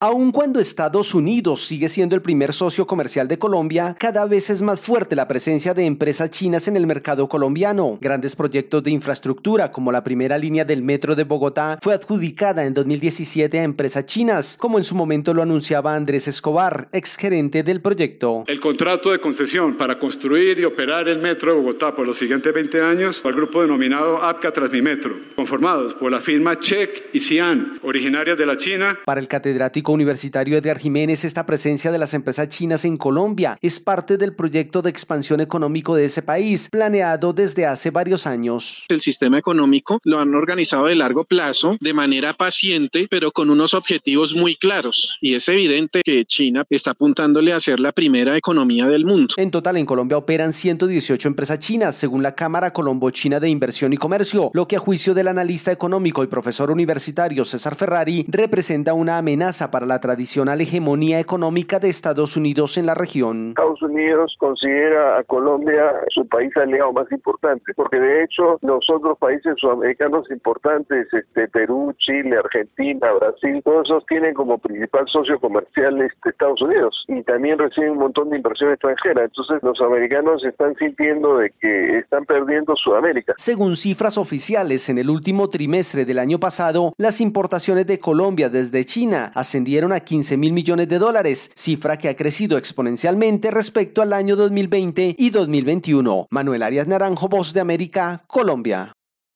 Aun cuando Estados Unidos sigue siendo el primer socio comercial de Colombia, cada vez es más fuerte la presencia de empresas chinas en el mercado colombiano. Grandes proyectos de infraestructura, como la primera línea del metro de Bogotá, fue adjudicada en 2017 a empresas chinas, como en su momento lo anunciaba Andrés Escobar, exgerente del proyecto. El contrato de concesión para construir y operar el metro de Bogotá por los siguientes 20 años al grupo denominado APCA Transmimetro, conformados por la firma Check y Xi'an, originarias de la China. Para el catedrático universitario Edgar Jiménez, esta presencia de las empresas chinas en Colombia es parte del proyecto de expansión económico de ese país, planeado desde hace varios años. El sistema económico lo han organizado de largo plazo, de manera paciente, pero con unos objetivos muy claros. Y es evidente que China está apuntándole a ser la primera economía del mundo. En total, en Colombia operan 118 empresas chinas, según la Cámara Colombo-China de Inversión y Comercio, lo que a juicio del analista económico y profesor universitario César Ferrari representa una amenaza para la tradicional hegemonía económica de Estados Unidos en la región. Estados Unidos considera a Colombia su país aliado más importante, porque de hecho los otros países sudamericanos importantes, Perú, Chile, Argentina, Brasil, todos esos tienen como principal socio comercial Estados Unidos y también reciben un montón de inversión extranjera. Entonces los americanos están sintiendo de que están perdiendo Sudamérica. Según cifras oficiales, en el último trimestre del año pasado, las importaciones de Colombia desde China ascendieron a 15.000 millones de dólares, cifra que ha crecido exponencialmente respecto al año 2020 y 2021. Manuel Arias Naranjo, Voz de América, Colombia.